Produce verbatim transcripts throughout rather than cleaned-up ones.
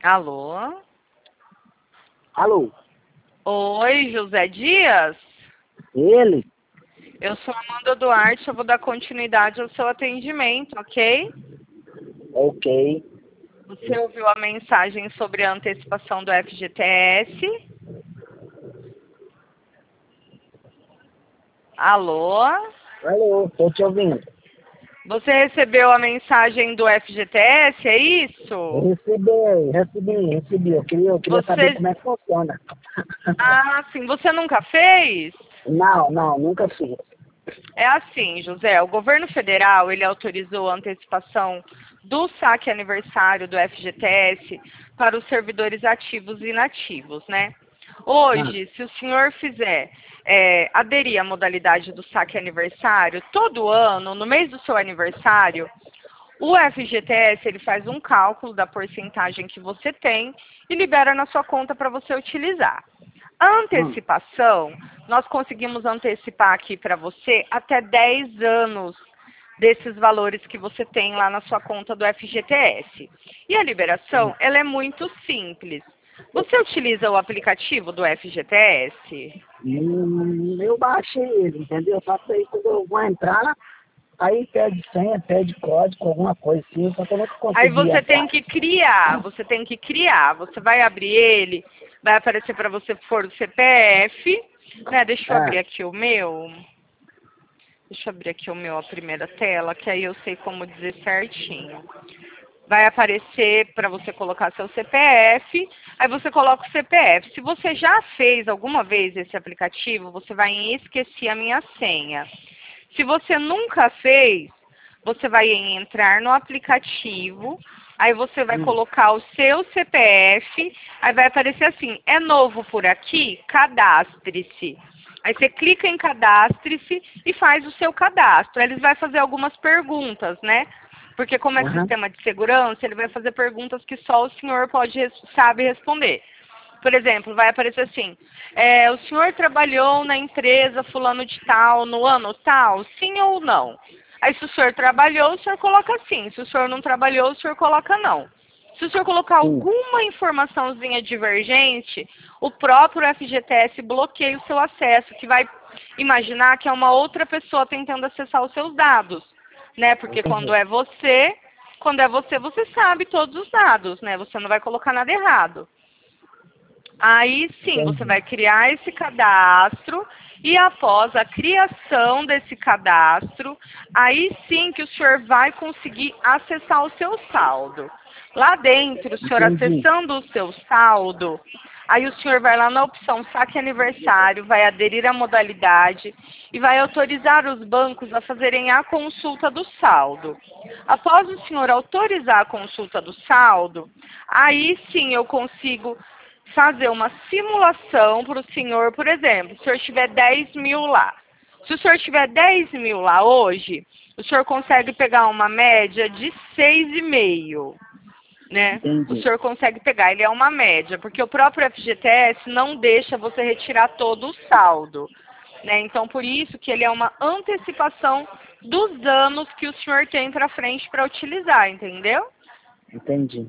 Alô? Alô? Oi, José Dias? Ele? Eu sou Amanda Duarte, eu vou dar continuidade ao seu atendimento, ok? Ok. Você ouviu a mensagem sobre a antecipação do F G T S? Alô? Alô, tô te ouvindo. Você recebeu a mensagem do F G T S, é Eu isso? recebi, recebi, recebi. Eu queria, eu queria saber Você... como é que funciona. Ah, sim, você nunca fez? Não, não, nunca fiz. É assim, José, o governo federal, ele autorizou a antecipação do saque aniversário do F G T S para os servidores ativos e inativos, né? Ah, Hoje, se o senhor fizer é, aderir à modalidade do saque aniversário, todo ano, no mês do seu aniversário, o F G T S ele faz um cálculo da porcentagem que você tem e libera na sua conta para você utilizar. A hum, antecipação, nós conseguimos antecipar aqui para você até dez anos desses valores que você tem lá na sua conta do F G T S. E a hum. liberação, ela é muito simples. Você utiliza o aplicativo do F G T S? Hum, eu baixei ele, entendeu? Só que aí quando eu vou entrar, aí pede senha, pede código, alguma coisa assim, só que eu nunca Aí consegui você tem entrar. que criar, você tem que criar. Você vai abrir ele, vai aparecer para você por C P F, né? Deixa eu abrir Ah, aqui o meu. Deixa eu abrir aqui o meu, a primeira tela, que aí eu sei como dizer certinho. Vai aparecer para você colocar seu C P F, aí você coloca o C P F. Se você já fez alguma vez esse aplicativo, você vai em esqueci a minha senha. Se você nunca fez, você vai em entrar no aplicativo, aí você vai hum, colocar o seu C P F, aí vai aparecer assim, é novo por aqui? Cadastre-se. Aí você clica em cadastre-se e faz o seu cadastro. Aí eles vão fazer algumas perguntas, né? Porque como é aham, sistema de segurança, ele vai fazer perguntas que só o senhor pode sabe responder. Por exemplo, vai aparecer assim, é, o senhor trabalhou na empresa fulano de tal no ano tal? Sim ou não? Aí se o senhor trabalhou, o senhor coloca sim. Se o senhor não trabalhou, o senhor coloca não. Se o senhor colocar sim, alguma informaçãozinha divergente, o próprio F G T S bloqueia o seu acesso, que vai imaginar que é uma outra pessoa tentando acessar os seus dados, né? Porque quando entendi, é você, quando é você, você sabe todos os dados, né? Você não vai colocar nada errado. Aí sim, você entendi. vai criar esse cadastro e após a criação desse cadastro, aí sim que o senhor vai conseguir acessar o seu saldo. Lá dentro, o senhor Entendi. acessando o seu saldo, aí o senhor vai lá na opção saque aniversário, vai aderir à modalidade e vai autorizar os bancos a fazerem a consulta do saldo. Após o senhor autorizar a consulta do saldo, aí sim eu consigo fazer uma simulação para o senhor, por exemplo, se o senhor tiver dez mil lá. Se o senhor tiver dez mil lá hoje, o senhor consegue pegar uma média de seis vírgula cinco, né? O Entendi. senhor consegue pegar, ele é uma média, porque o próprio F G T S não deixa você retirar todo o saldo, né? Então, por isso que ele é uma antecipação dos anos que o senhor tem para frente para utilizar, entendeu? Entendi.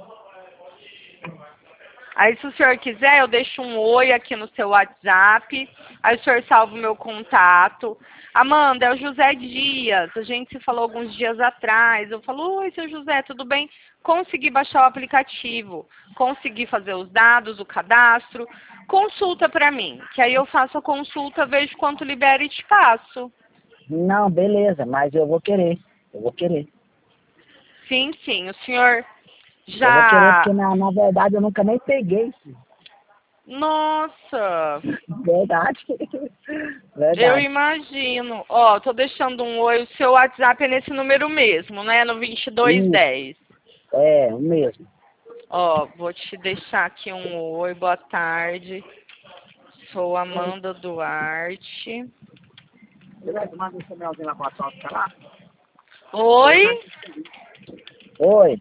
Aí, se o senhor quiser, eu deixo um oi aqui no seu WhatsApp. Aí o senhor salva o meu contato. Amanda, é o José Dias. A gente se falou alguns dias atrás. Eu falo, oi, seu José, tudo bem? Consegui baixar o aplicativo. Consegui fazer os dados, o cadastro. Consulta para mim, que aí eu faço a consulta, vejo quanto libera e te passo. Não, beleza, mas eu vou querer. Eu vou querer. Sim, sim. O senhor Eu vou querer porque, já... na, na verdade, eu nunca nem peguei. Filho. Nossa... Verdade. Eu Verdade. imagino. Ó, tô deixando um oi. O seu WhatsApp é nesse número mesmo, né? No vinte e dois Isso. dez. É, o mesmo. Ó, vou te deixar aqui um oi. Boa tarde. Sou Amanda Duarte. Beleza, manda esse melzinho lá pra sala, tá lá? Oi? Oi.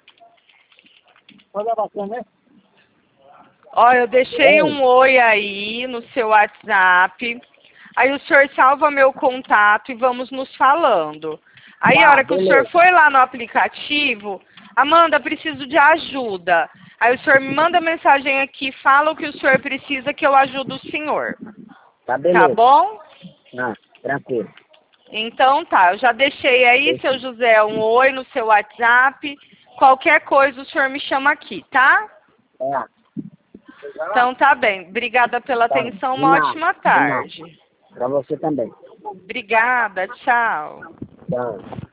Pode levar você, né? Ó, eu deixei Oi. um oi aí no seu WhatsApp. Aí o senhor salva meu contato e vamos nos falando. Aí a Tá, hora que o senhor beleza. foi lá no aplicativo, Amanda, preciso de ajuda. Aí o senhor me manda mensagem aqui, fala o que o senhor precisa que eu ajudo o senhor. Tá, beleza. Tá bom? Ah, tranquilo. Então tá, eu já deixei aí, seu José, um oi no seu WhatsApp. Qualquer coisa o senhor me chama aqui, tá? É. Então tá bem. Obrigada pela Tá, atenção, de uma nada, ótima de nada. tarde. Pra você também. Obrigada, tchau. Tchau.